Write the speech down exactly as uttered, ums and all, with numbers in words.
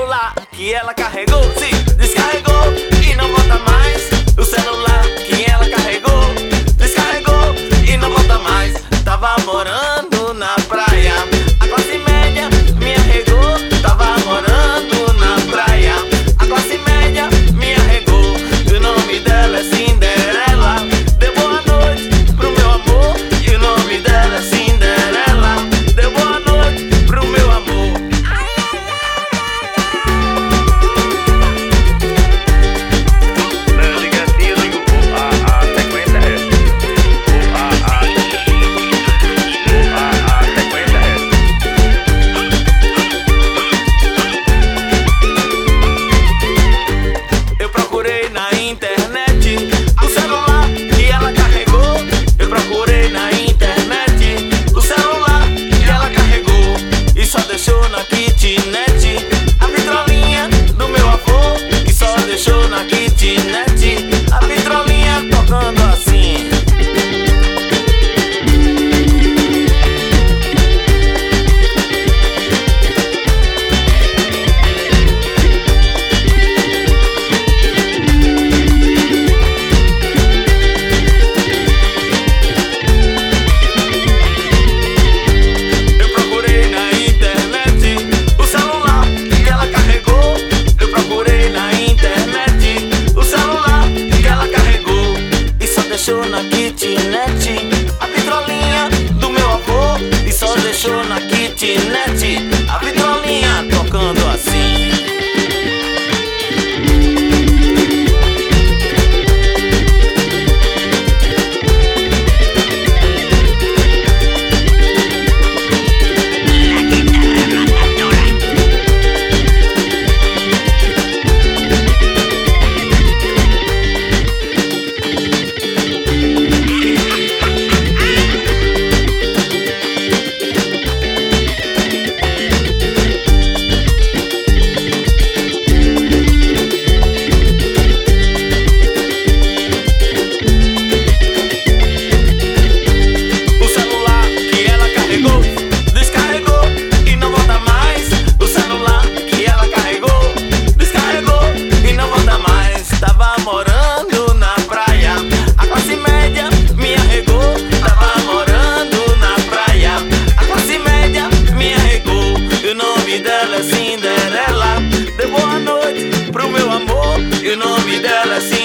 celular que ela carregou, se descarregou e não volta mais. O celular que ela carregou, descarregou e não volta mais. Tava morando na praia, a classe média me arregou. Tava morando na praia, a classe média me arregou. E o nome dela é Cinderela. Deu boa noite pro meu amor. E o nome dela é Cinderela. Deu boa noite pro meu amor. Não liga assim, eu ligo o A, a sequência é o A, a o A, a sequência é. Eu procurei na internet o celular que ela carregou. Eu procurei na internet o celular que ela carregou e só deixou na kitnet a vitrolinha do meu avô. E só deixou na kitnet a vitrolinha tocando assim. Eu procurei na internet o celular que ela carregou. Eu procurei na internet o celular que ela carregou e só deixou na kitnet a vitrolinha do meu avô. E só deixou na kitnet a vitrolinha tocando assim. O celular que ela carregou, descarregou e não volta mais. O celular que ela carregou, descarregou e não volta mais. Tava morando na praia, a classe média me arregou. Tava morando na praia, a classe média me arregou. E o nome dela é Cinderela. Deu boa noite pro meu amor. E o nome dela é Cinderela.